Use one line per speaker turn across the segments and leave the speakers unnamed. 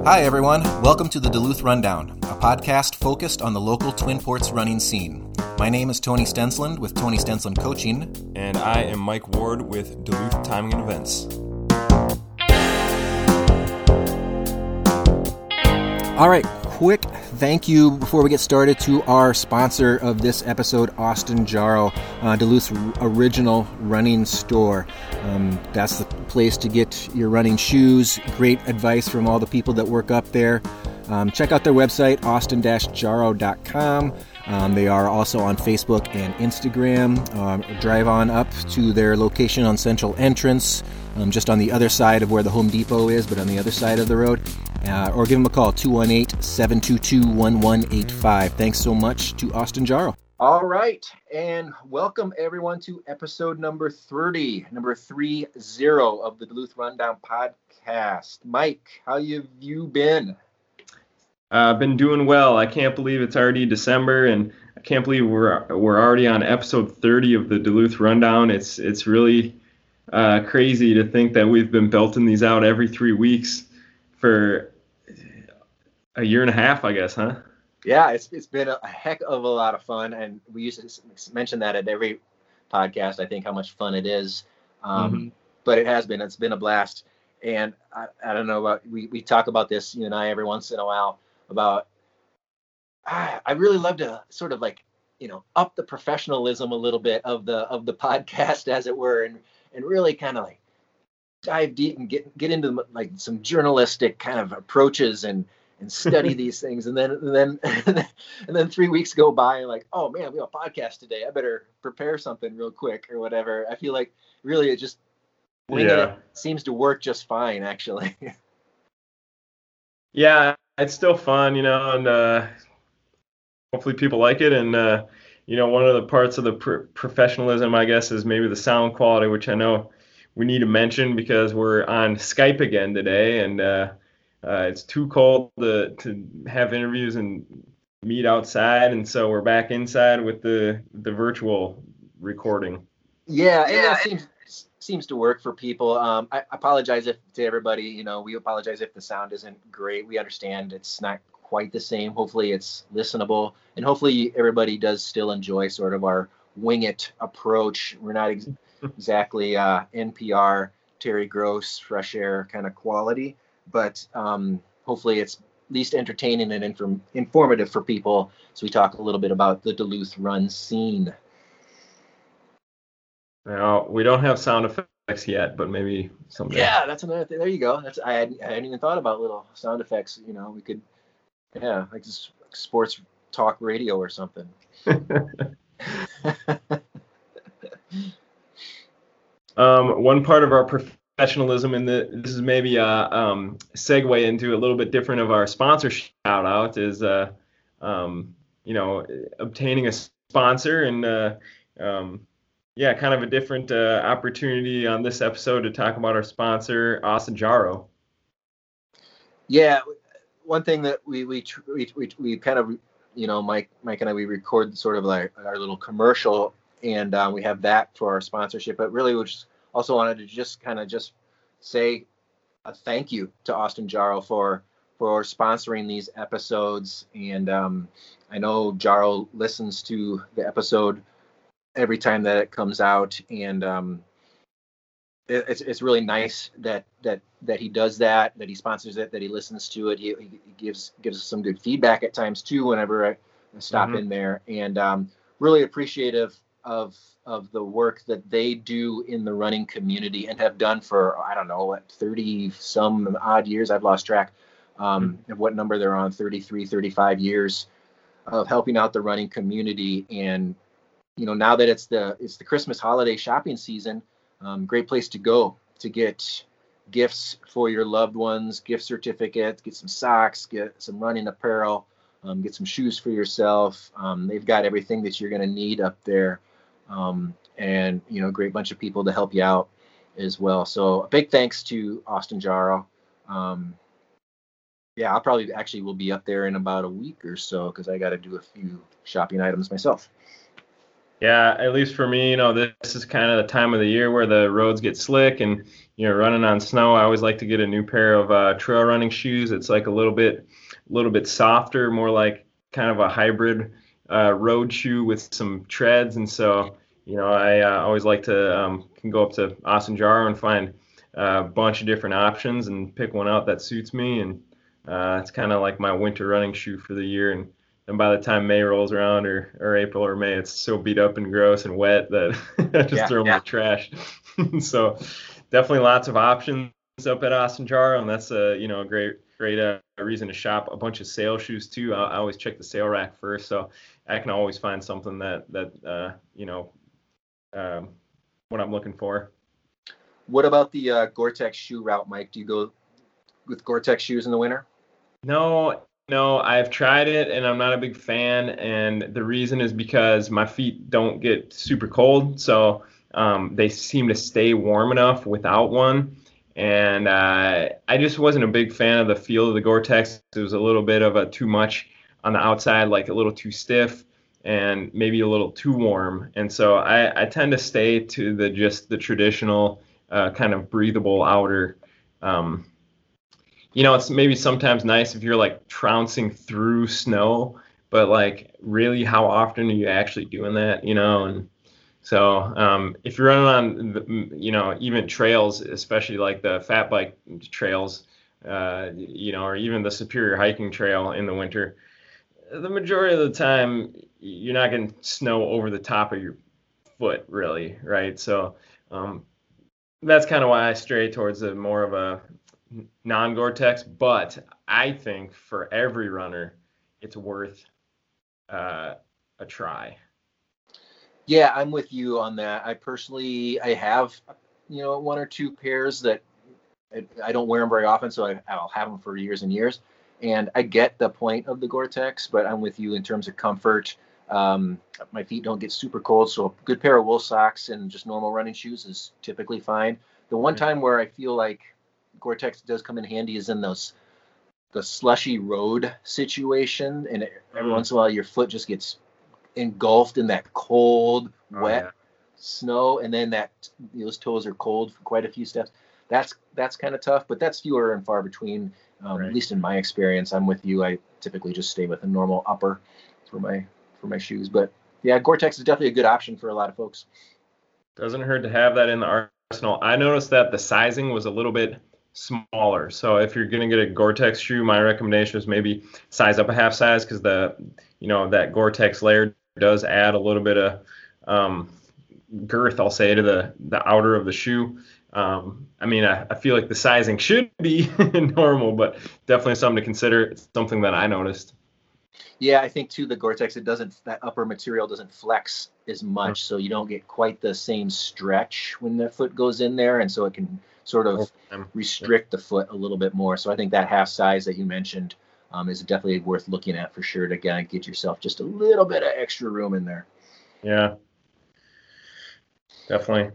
Hi, everyone. Welcome to the Duluth Rundown, a podcast focused on the local Twin Ports running scene. My name is Tony Stensland with Tony Stensland Coaching.
And I am Mike Ward with Duluth Timing and Events.
All right, quick thank you before we get started to our sponsor of this episode, Austin Jarrow, Duluth's original running store. That's the place to get your running shoes. Great advice from all the people that work up there. Check out their website, austin-jarrow.com. They are also on Facebook and Instagram. Drive on up to their location on Central Entrance, just on the other side of where the Home Depot is, but on the other side of the road. Or give them a call, 218-722-1185. Thanks so much to Austin Jarrow. All right, and welcome everyone to episode number 30 of the Duluth Rundown podcast. Mike, how have you been?
I've been doing well. I can't believe it's already December, and I can't believe we're already on episode 30 of the Duluth Rundown. It's really crazy to think that we've been belting these out every 3 weeks for a year and a half, I guess, huh?
Yeah, it's been a heck of a lot of fun, and we used to mention that at every podcast, I think, how much fun it is. But it's been a blast. And I don't know about, we talk about this, you and I, every once in a while about, I really love to sort of like, up the professionalism a little bit of the podcast, as it were, and really kind of like dive deep and get into like some journalistic kind of approaches and study these things, and then 3 weeks go by and like, oh man, we have a podcast today, I better prepare something real quick or whatever. I feel like really it just it seems to work just fine, actually.
Yeah, it's still fun, and hopefully people like it. And one of the parts of the professionalism, I guess, is maybe the sound quality, which I know we need to mention because we're on Skype again today, and it's too cold to have interviews and meet outside, and so we're back inside with the virtual recording.
Yeah, it seems to work for people. I apologize to everybody. We apologize if the sound isn't great. We understand it's not quite the same. Hopefully it's listenable, and hopefully everybody does still enjoy sort of our wing it approach. We're not exactly NPR, Terry Gross, fresh air kind of quality. But hopefully it's at least entertaining and informative for people. So we talk a little bit about the Duluth run scene.
Now, we don't have sound effects yet, but maybe someday.
Yeah, that's another thing. There you go. I hadn't even thought about little sound effects. We could, like just sports talk radio or something.
One part of our professionalism, and this is maybe a segue into a little bit different of our sponsor shout out, is obtaining a sponsor, and kind of a different opportunity on this episode to talk about our sponsor, Austin Jarrow. Yeah,
one thing that we kind of, Mike and I, we record sort of like our little commercial, and we have that for our sponsorship, but really we just also wanted to just say a thank you to Austin Jarrow for sponsoring these episodes. And I know Jarrow listens to the episode every time that it comes out, and it's really nice that he does that he sponsors it, that he listens to it. He gives us some good feedback at times too whenever I stop in there, and really appreciative of the work that they do in the running community and have done for, 30 some odd years. I've lost track of what number they're on, 33, 35 years of helping out the running community. And, now that it's the Christmas holiday shopping season, great place to go to get gifts for your loved ones, gift certificates, get some socks, get some running apparel, get some shoes for yourself. They've got everything that you're going to need up there. And great bunch of people to help you out as well. So a big thanks to Austin Jarrow. I'll probably will be up there in about a week or so, because I got to do a few shopping items myself.
Yeah, at least for me, this is kind of the time of the year where the roads get slick and running on snow. I always like to get a new pair of trail running shoes. It's like a little bit softer, more like kind of a hybrid road shoe with some treads. And so, I always like to can go up to Austin Jar and find a bunch of different options and pick one out that suits me. And it's kind of like my winter running shoe for the year. And by the time May rolls around or April or May, it's so beat up and gross and wet that I just
Yeah,
throw them in
yeah.
the trash. So definitely lots of options up at Austin Jar, and that's a great reason to shop. A bunch of sale shoes too. I always check the sale rack first, so I can always find something that um, what I'm looking for.
What about the Gore-Tex shoe route, Mike? Do you go with Gore-Tex shoes in the winter?
No, no, I've tried it and I'm not a big fan. And the reason is because my feet don't get super cold. So they seem to stay warm enough without one. And I just wasn't a big fan of the feel of the Gore-Tex. It was a little bit of a too much on the outside, like a little too stiff and maybe a little too warm. And so I tend to stay to the traditional kind of breathable outer. Um, it's maybe sometimes nice if you're like trouncing through snow, but like really how often are you actually doing that, And so if you're running on, even trails, especially like the fat bike trails, or even the Superior hiking trail in the winter, the majority of the time you're not getting snow over the top of your foot, really, right? So um, that's kind of why I stray towards a more of a non-Gore-Tex, but I think for every runner, it's worth uh, a try.
Yeah, I'm with you on that. I have, one or two pairs that I don't wear them very often, so I'll have them for years and years. And I get the point of the Gore-Tex, but I'm with you in terms of comfort. My feet don't get super cold, so a good pair of wool socks and just normal running shoes is typically fine. The one time where I feel like Gore-Tex does come in handy is in the slushy road situation, and every
Mm.
once in a while your foot just gets engulfed in that cold,
Oh
wet
yeah.
snow, and then those toes are cold for quite a few steps. That's kind of tough, but that's fewer and far between. At
Right.
least in my experience, I'm with you. I typically just stay with a normal upper for my shoes, but yeah, Gore-Tex is definitely a good option for a lot of folks.
Doesn't hurt to have that in the arsenal. I noticed that the sizing was a little bit smaller. So if you're gonna get a Gore-Tex shoe, my recommendation is maybe size up a half size because that Gore-Tex layer does add a little bit of um, girth, I'll say, to the outer of the shoe. I mean, I feel like the sizing should be normal, but definitely something to consider. It's something that I noticed.
Yeah, I think too the Gore-Tex that upper material doesn't flex as
Mm.
much, so you don't get quite the same stretch when the foot goes in there, and so it can sort of
Over time. Yeah.
restrict the foot a little bit more. So I think that half size that you mentioned is definitely worth looking at for sure to kind of get yourself just a little bit of extra room in there.
Yeah, definitely.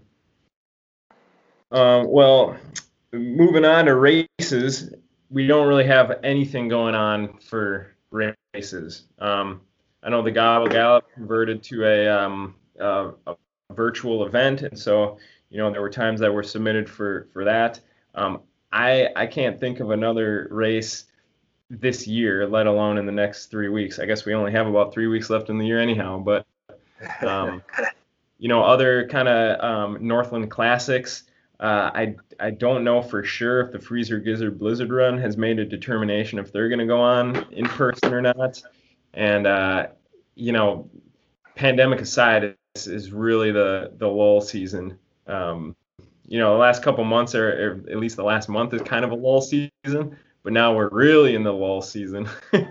Well, moving on to races, we don't really have anything going on for races. I know the Gobble Gallop converted to a virtual event, and so there were times that were submitted for that. I can't think of another race this year, let alone in the next 3 weeks. I guess we only have about 3 weeks left in the year anyhow, but um, other kind of Northland classics. I don't know for sure if the Freezer Gizzard Blizzard Run has made a determination if they're going to go on in person or not. And you know, pandemic aside, is really the lull season. The last couple months, or at least the last month, is kind of a lull season. But now we're really in the lull season.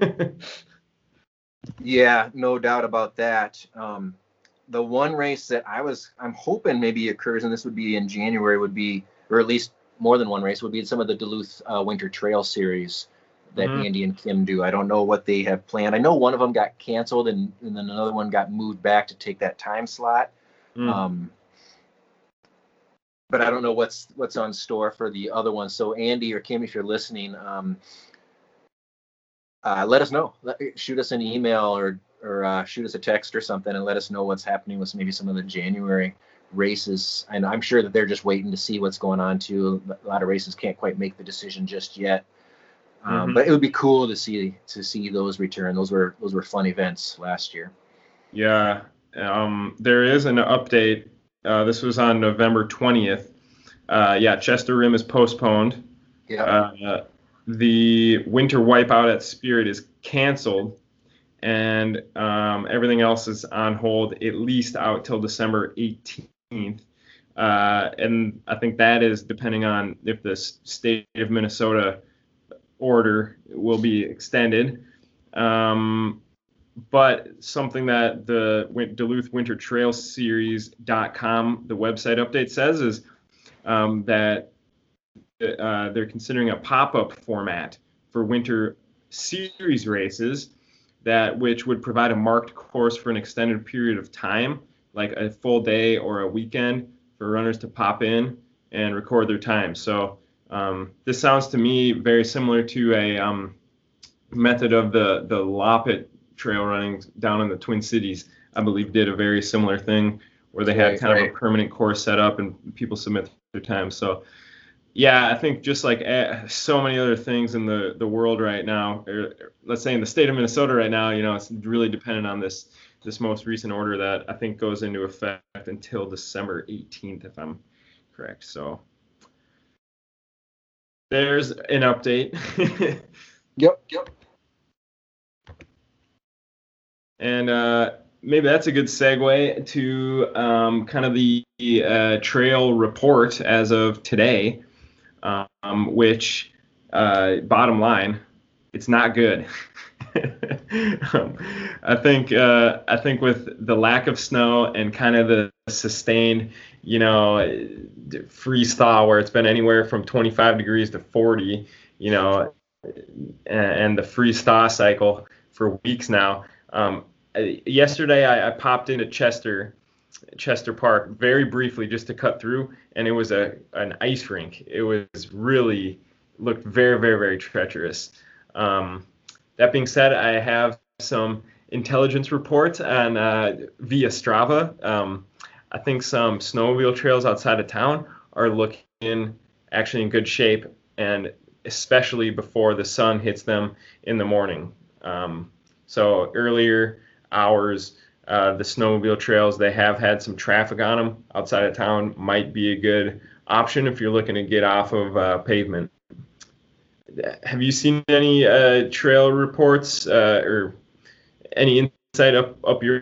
Yeah, no doubt about that. The one race that I'm hoping maybe occurs, and this would be in January, would be, or at least more than one race, would be some of the Duluth Winter Trail Series that
Mhm.
Andy and Kim do. I don't know what they have planned. I know one of them got canceled, and then another one got moved back to take that time slot.
Mm.
Um, but I don't know what's on store for the other one. So Andy or Kim, if you're listening, let us know. Shoot us an email or shoot us a text or something and let us know what's happening with maybe some of the January races. And I'm sure that they're just waiting to see what's going on too. A lot of races can't quite make the decision just yet. But it would be cool to see those return. Those were fun events last year.
Yeah, there is an update. This was on November 20th. Chester Rim is postponed.
Yeah.
The winter wipeout at Spirit is canceled, and everything else is on hold at least out till December 18th. And I think that is depending on if the state of Minnesota order will be extended. But something that the Duluth Winter Trail Series.com, the website update says is that they're considering a pop-up format for winter series races which would provide a marked course for an extended period of time, like a full day or a weekend for runners to pop in and record their time. So this sounds to me very similar to a method of the Loppet trail running down in the Twin Cities. I believe did a very similar thing where they had kind of a permanent course set up and people submit their time. So yeah, I think just like so many other things in the world right now, or let's say in the state of Minnesota right now, it's really dependent on this most recent order that I think goes into effect until December 18th, if I'm correct. So there's an update.
Yep.
And maybe that's a good segue to kind of the trail report as of today, which, bottom line, it's not good. I think with the lack of snow and kind of the sustained, freeze thaw where it's been anywhere from 25 degrees to 40, and the freeze thaw cycle for weeks now. Yesterday I popped into Chester Park very briefly just to cut through, and it was an ice rink. It was really looked very, very, very treacherous. That being said, I have some intelligence reports on via Strava. I think some snowmobile trails outside of town are looking actually in good shape, and especially before the sun hits them in the morning. So earlier hours, the snowmobile trails, they have had some traffic on them outside of town, might be a good option if you're looking to get off of pavement. Have you seen any trail reports or any insight up your?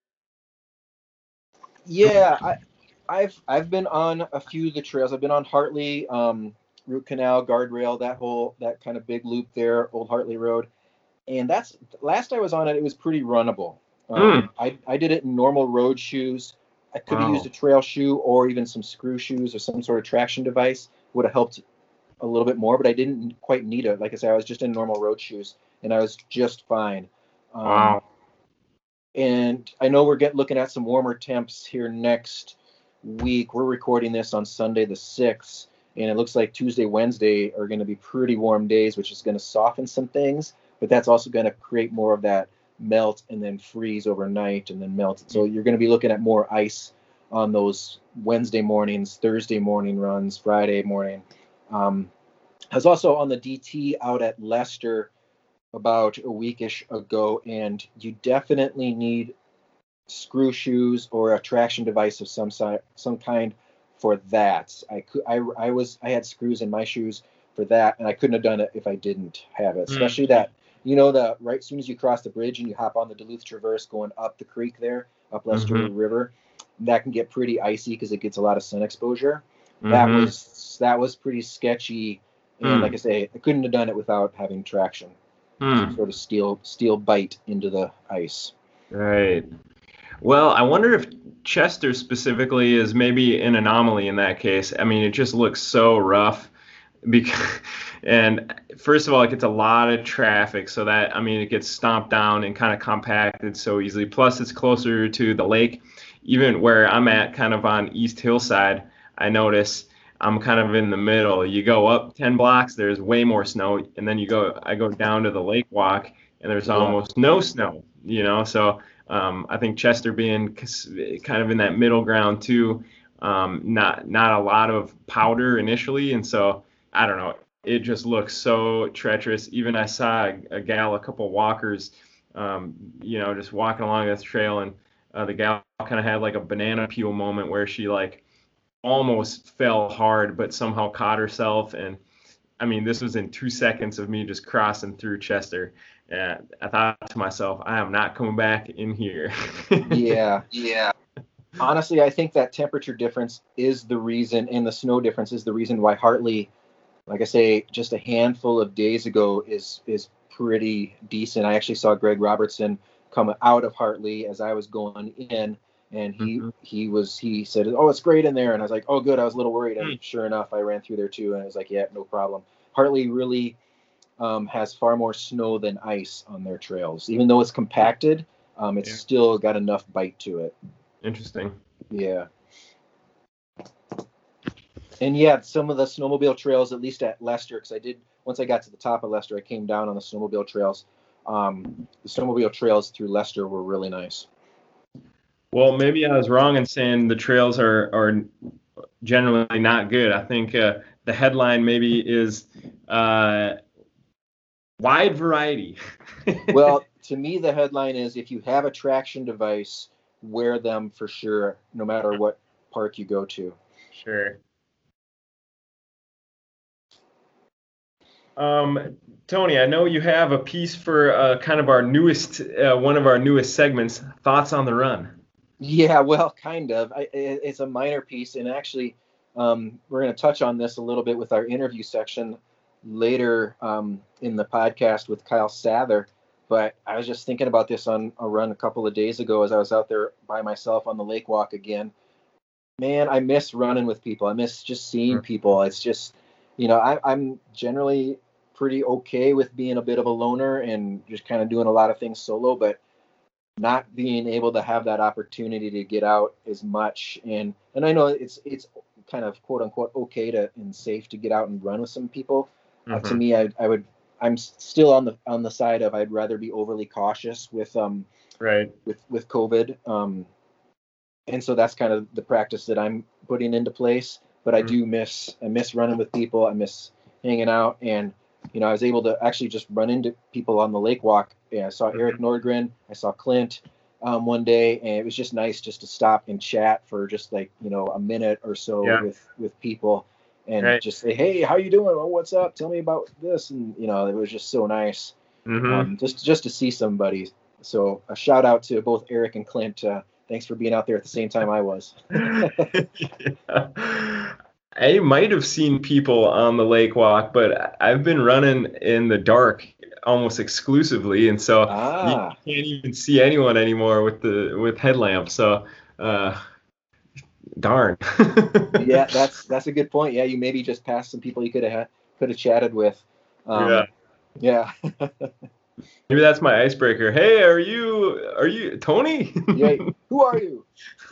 Yeah, I've been on a few of the trails. I've been on Hartley, Root Canal, Guardrail, that kind of big loop there, Old Hartley Road. And that's last I was on it. It was pretty runnable. I did it in normal road shoes. I could have used a trail shoe or even some screw shoes or some sort of traction device. Would have helped a little bit more, but I didn't quite need it. Like I said, I was just in normal road shoes, and I was just fine. And I know we're looking at some warmer temps here next week. We're recording this on Sunday the 6th, and it looks like Tuesday, Wednesday are going to be pretty warm days, which is going to soften some things. But that's also going to create more of that melt and then freeze overnight and then melt. So you're going to be looking at more ice on those Wednesday mornings, Thursday morning runs, Friday morning. I was also on the DT out at Leicester about a weekish ago, and you definitely need screw shoes or a traction device of some kind for that. I had screws in my shoes for that, and I couldn't have done it if I didn't have it. Especially that, right as soon as you cross the bridge and you hop on the Duluth Traverse going up the creek there, up Leicester River, that can get pretty icy because it gets a lot of sun exposure. That was pretty sketchy, and like I say, I couldn't have done it without having traction. Some sort of steel bite into the ice.
Right. Well, I wonder if Chester specifically is maybe an anomaly in that case. I mean, it just looks so rough. And first of all, it gets a lot of traffic, so that, it gets stomped down and kind of compacted so easily. Plus, it's closer to the lake. Even where I'm at, kind of on East Hillside, I notice I'm kind of in the middle. You go up 10 blocks, there's way more snow, and then I go down to the lake walk, and there's almost no snow. So I think Chester being kind of in that middle ground too, not a lot of powder initially, and so I don't know. It just looks so treacherous. Even I saw a gal, a couple walkers, just walking along this trail, and the gal kind of had like a banana peel moment where she like almost fell hard, but somehow caught herself. And I mean, this was in 2 seconds of me just crossing through Chester. And I thought to myself, I am not coming back in here.
Yeah. Honestly, I think that temperature difference is the reason, and the snow difference is the reason why Hartley, like I say, just a handful of days ago is pretty decent. I actually saw Greg Robertson come out of Hartley as I was going in, and he said, "Oh, it's great in there," and I was like, "Oh, good." I was a little worried, and sure enough, I ran through there too, and I was like, "Yeah, no problem." Hartley really has far more snow than ice on their trails, even though it's compacted. It's still got enough bite to it.
Interesting.
Yeah. And yeah, some of the snowmobile trails, at least at Lester, because once I got to the top of Lester, I came down on the snowmobile trails. The snowmobile trails through Lester were really nice.
Well, maybe I was wrong in saying the trails are generally not good. I think the headline maybe is wide variety.
Well, to me, the headline is if you have a traction device, wear them for sure, no matter what park you go to.
Sure. Tony, I know you have a piece for kind of our newest, one of our newest segments, Thoughts on the Run.
Yeah, well, kind of. It's a minor piece, and actually, we're going to touch on this a little bit with our interview section later in the podcast with Kyle Sather. But I was just thinking about this on a run a couple of days ago as I was out there by myself on the lake walk again. Man, I miss running with people. I miss just seeing people. It's just, I'm generally pretty okay with being a bit of a loner and just kind of doing a lot of things solo, but not being able to have that opportunity to get out as much. And I know it's kind of quote unquote okay and safe to get out and run with some people. To me, I'm still on the side of I'd rather be overly cautious with with COVID. And so that's kind of the practice that I'm putting into place. But I miss running with people. I miss hanging out. And, I was able to actually just run into people on the lake walk. Yeah, I saw Eric Nordgren. I saw Clint one day. And it was just nice just to stop and chat for just like, a minute or so with people and just say, hey, how you doing? Oh, what's up? Tell me about this. And, it was just so nice just to see somebody. So a shout out to both Eric and Clint. Thanks for being out there at the same time I was.
I might have seen people on the lake walk, but I've been running in the dark almost exclusively, and so you can't even see anyone anymore with headlamps. So, darn.
Yeah, that's a good point. Yeah, you maybe just passed some people you could have chatted with. Yeah.
Maybe that's my icebreaker. Hey, are you Tony?
Yeah. Who are you?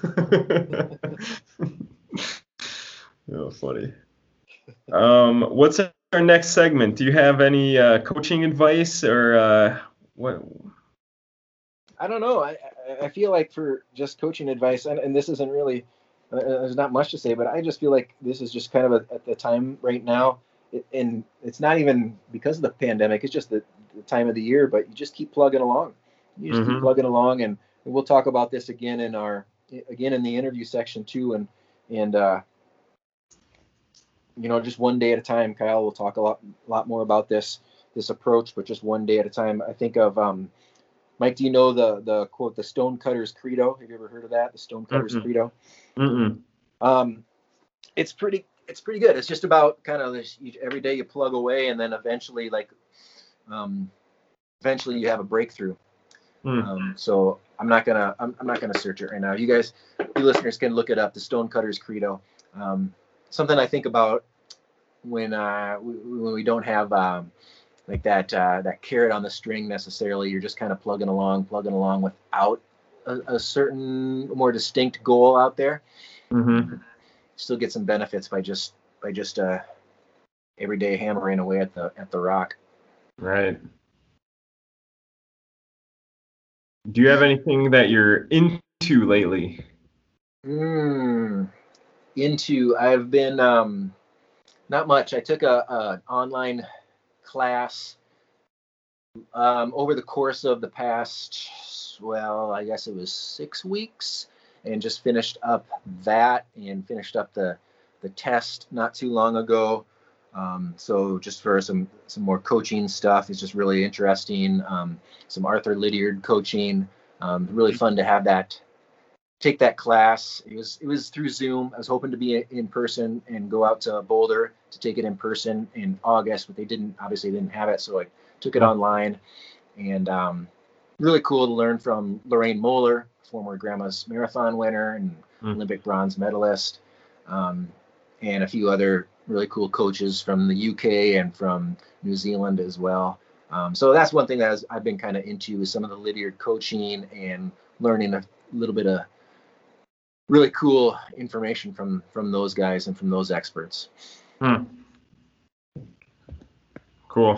Oh, funny. What's our next segment? Do you have any coaching advice or what?
I don't know. I feel like for just coaching advice, and this isn't really, there's not much to say, but I just feel like this is just kind of at the time right now. And it's not even because of the pandemic. It's just the time of the year, but you just keep plugging along. You just keep plugging along, and we'll talk about this again in the interview section too. And just one day at a time. Kyle will talk a lot more about this approach, but just one day at a time. I think of Mike. Do you know the quote, the Stonecutters Credo? Have you ever heard of that? The Stonecutters Credo. It's pretty good. It's just about kind of this, every day you plug away, and then eventually you have a breakthrough. So I'm not gonna search it right now. You listeners can look it up. The Stonecutters Credo. Something I think about when we don't have like that carrot on the string necessarily. You're just kind of plugging along without a certain more distinct goal out there. Still get some benefits by just every day hammering away at the rock.
Right. Do you have anything that you're into lately?
Mm, I've been not much. I took a online class over the course of the past, well, I guess it was 6 weeks, and just finished up that and finished up the test not too long ago. So just for some more coaching stuff, it's just really interesting. Some Arthur Lydiard coaching. Really fun to have that take that class. It was through Zoom. I was hoping to be in person and go out to Boulder to take it in person in August, but they didn't have it, so I took it online. And really cool to learn from Lorraine Moeller, former Grandma's Marathon winner and
Mm.
Olympic bronze medalist, um, and a few other really cool coaches from the UK and from New Zealand as well. So that's one thing that I've been kind of into is some of the Lydiard coaching and learning a little bit of really cool information from those guys and from those experts.
Hmm. Cool.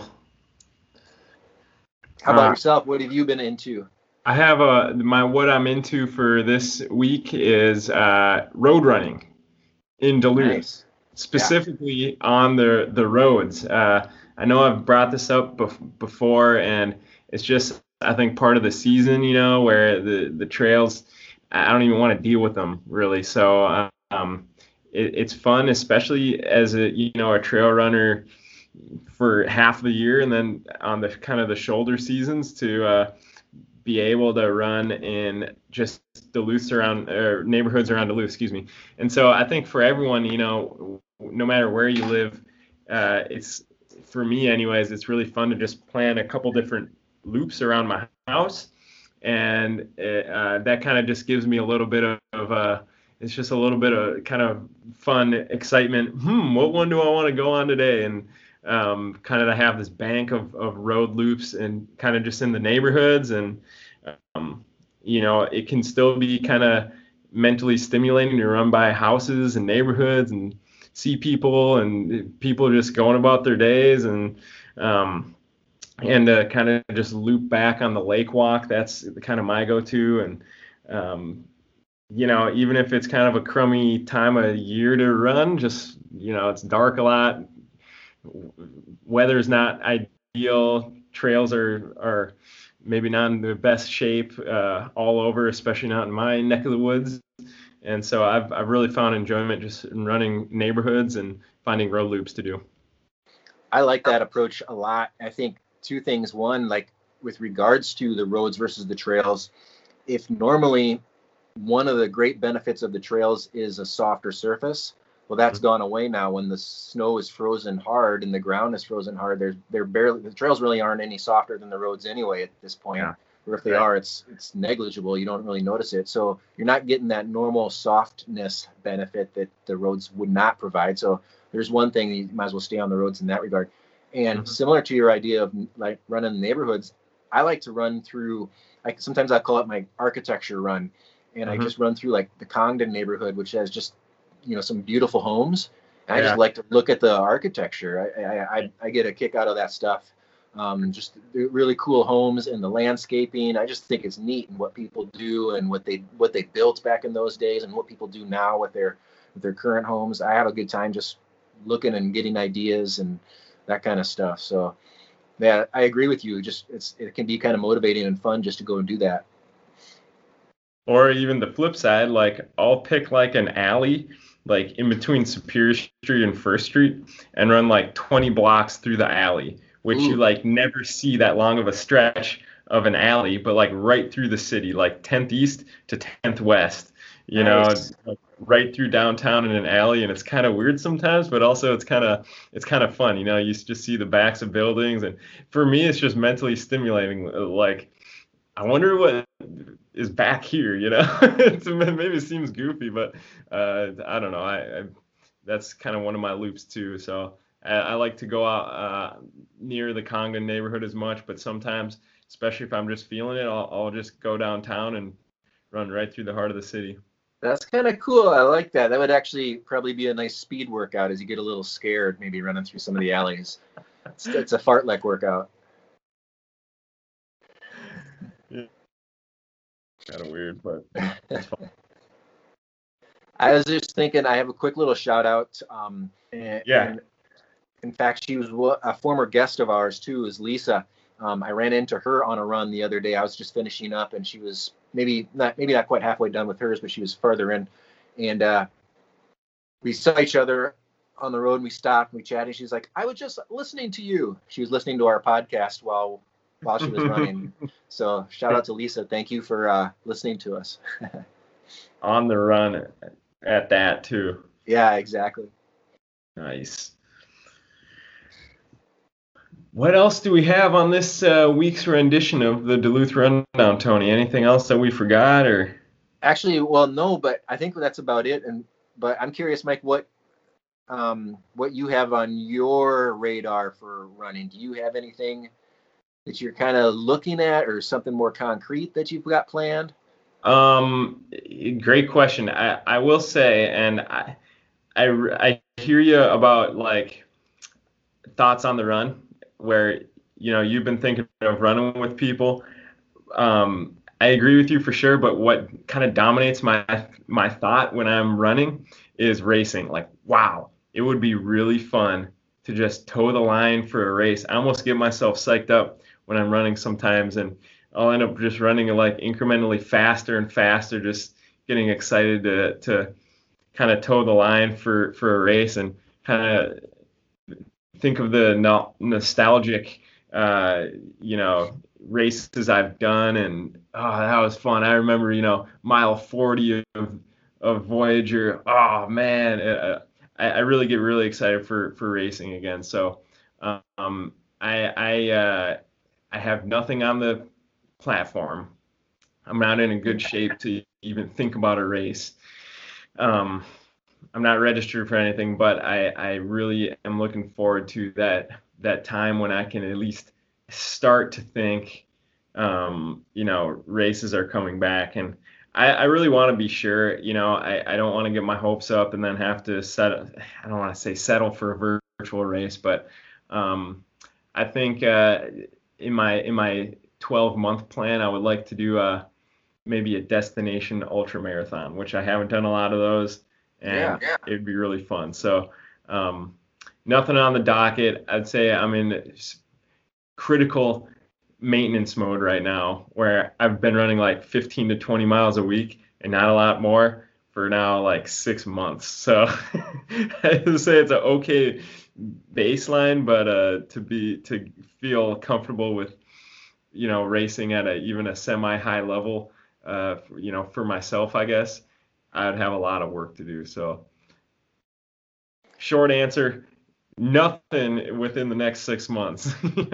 How about yourself? What have you been into?
I have what I'm into for this week is road running in Duluth,
Nice. Yeah.
specifically on the roads. I know I've brought this up before, and it's just I think part of the season, where the trails I don't even want to deal with them really. So it's fun, especially as a trail runner for half the year, and then on the kind of the shoulder seasons to be able to run in just Duluth around or neighborhoods around Duluth, excuse me. And so I think for everyone, no matter where you live, it's for me anyways, it's really fun to just plan a couple different loops around my house, and that kind of just gives me a little bit of it's just a little bit of kind of fun excitement. What one do I want to go on today? And kind of to have this bank of road loops and kind of just in the neighborhoods. And it can still be kind of mentally stimulating to run by houses and neighborhoods and see people and people just going about their days, and kind of just loop back on the lake walk. That's kind of my go-to. And even if it's kind of a crummy time of year to run, just it's dark a lot, weather's not ideal, trails are maybe not in the best shape all over, especially not in my neck of the woods. And so I've really found enjoyment just in running neighborhoods and finding road loops to do.
I like that approach a lot. I think two things. One, like with regards to the roads versus the trails, if normally one of the great benefits of the trails is a softer surface, well, that's gone away now. When the snow is frozen hard and the ground is frozen hard, the trails really aren't any softer than the roads anyway at this point.
Yeah.
Or if they are, it's negligible. You don't really notice it. So you're not getting that normal softness benefit that the roads would not provide. So there's one thing, you might as well stay on the roads in that regard. And similar to your idea of like running neighborhoods, I like to run through, like sometimes I call it my architecture run. And I just run through like the Congdon neighborhood, which has just, some beautiful homes. And I just like to look at the architecture. I get a kick out of that stuff. Just really cool homes and the landscaping. I just think it's neat and what people do and what they built back in those days and what people do now with their current homes. I have a good time just looking and getting ideas and that kind of stuff. So yeah, I agree with you. Just it can be kind of motivating and fun just to go and do that.
Or even the flip side, like I'll pick like an alley, like in between Superior Street and First Street, and run like 20 blocks through the alley, which you like never see that long of a stretch of an alley, but like right through the city, like 10th East to 10th West,
Nice.
like right through downtown in an alley. And it's kind of weird sometimes, but also it's kind of fun. You just see the backs of buildings, and for me, it's just mentally stimulating. Like I wonder what is back here. Maybe it seems goofy, but I don't know. I that's kind of one of my loops too. So I like to go out near the Congdon neighborhood as much, but sometimes, especially if I'm just feeling it, I'll just go downtown and run right through the heart of the city.
That's kind of cool. I like that. That would actually probably be a nice speed workout as you get a little scared, maybe running through some of the alleys. It's a fartlek workout.
Kind of weird, but it's fun.
I was just thinking, I have a quick little shout out.
Yeah.
And in fact, she was a former guest of ours too, is Lisa. I ran into her on a run the other day. I was just finishing up, and she was maybe not quite halfway done with hers, but she was further in. And we saw each other on the road, and we stopped and we chatted. She's like, "I was just listening to you." She was listening to our podcast while she was running. So shout out to Lisa. Thank you for listening to us.
On the run at that too.
Yeah, exactly.
Nice. What else do we have on this week's rendition of the Duluth Rundown, Tony? Anything else that we forgot, or?
Actually, well, no, but I think that's about it. But I'm curious, Mike, what you have on your radar for running. Do you have anything that you're kind of looking at, or something more concrete that you've got planned?
Great question. I will say, and I hear you about like thoughts on the run, where you've been thinking of running with people. I agree with you for sure, but what kind of dominates my thought when I'm running is racing. Like, wow, it would be really fun to just toe the line for a race. I almost get myself psyched up when I'm running sometimes, and I'll end up just running like incrementally faster and faster, just getting excited to kind of toe the line for a race, and kind of think of the nostalgic races I've done, and that was fun. I remember mile 40 of Voyager. Oh man, I really get really excited for racing again. So I have nothing on the platform. I'm not in a good shape to even think about a race. I'm not registered for anything, but I really am looking forward to that time when I can at least start to think, races are coming back. And I really want to be sure, I don't want to get my hopes up and then have to I don't want to say settle for a virtual race, but I think in my 12-month plan, I would like to do maybe a destination ultra marathon, which I haven't done a lot of those, and it'd be really fun. So nothing on the docket. I'd say I'm in critical maintenance mode right now, where I've been running like 15 to 20 miles a week and not a lot more for now like 6 months. So I would say it's an okay baseline, but to feel comfortable with racing at even a semi-high level, for myself, I guess I would have a lot of work to do. So short answer, nothing within the next 6 months.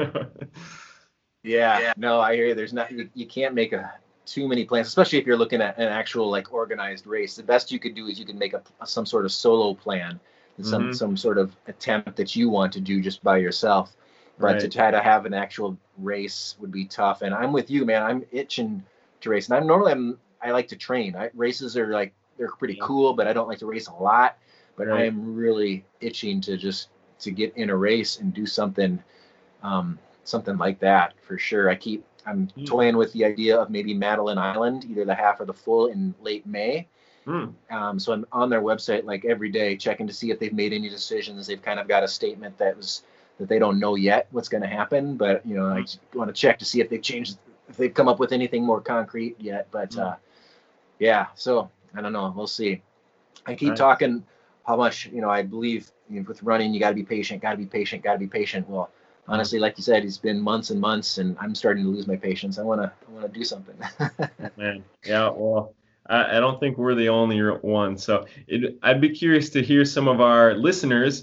Yeah, no, I hear you. There's not, you can't make too many plans, especially if you're looking at an actual like organized race. The best you could do is you can make some sort of solo plan, and some sort of attempt that you want to do just by yourself. But to try to have an actual race would be tough. And I'm with you, man. I'm itching to race. And I like to train. Races are like, they're pretty cool, but I don't like to race a lot. But I am really itching to get in a race and do something like that for sure. I'm toying with the idea of maybe Madeline Island, either the half or the full, in late May. So I'm on their website like every day checking to see if they've made any decisions. They've kind of got a statement that they don't know yet what's going to happen, but I just want to check to see if they've come up with anything more concrete yet. But so I don't know. We'll see. I keep talking how much I believe with running, you got to be patient. Well, honestly, like you said, it's been months and months, and I'm starting to lose my patience. I want to do something.
Man, yeah. Well, I don't think we're the only one. So I'd be curious to hear some of our listeners,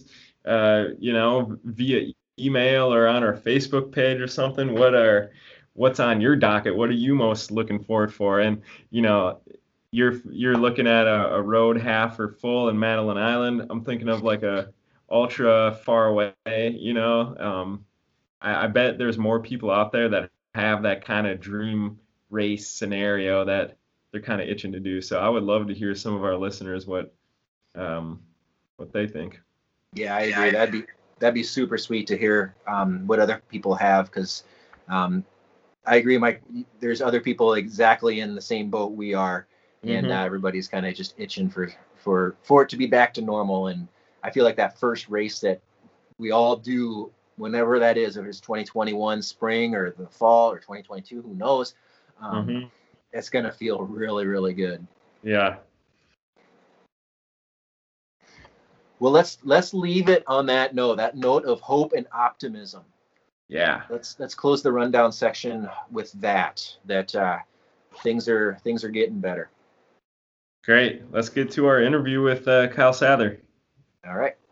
via email or on our Facebook page or something. What's on your docket? What are you most looking forward for? And you're looking at a road half or full in Madeline Island. I'm thinking of like a ultra far away. I bet there's more people out there that have that kind of dream race scenario that they're kind of itching to do. So I would love to hear some of our listeners what they think.
Yeah, I agree. That'd be super sweet to hear what other people have, because I agree, Mike. There's other people exactly in the same boat we are, and
Mm-hmm.
everybody's kind of just itching for it to be back to normal. And I feel like that first race that we all do, whenever that is, if it's 2021 spring or the fall or 2022, who knows?
Mm-hmm.
It's gonna feel really, really good.
Yeah.
Well, let's leave it on that note of hope and optimism.
Yeah.
Let's close the rundown section with that things are getting better.
Great. Let's get to our interview with Kyle Sather.
All right.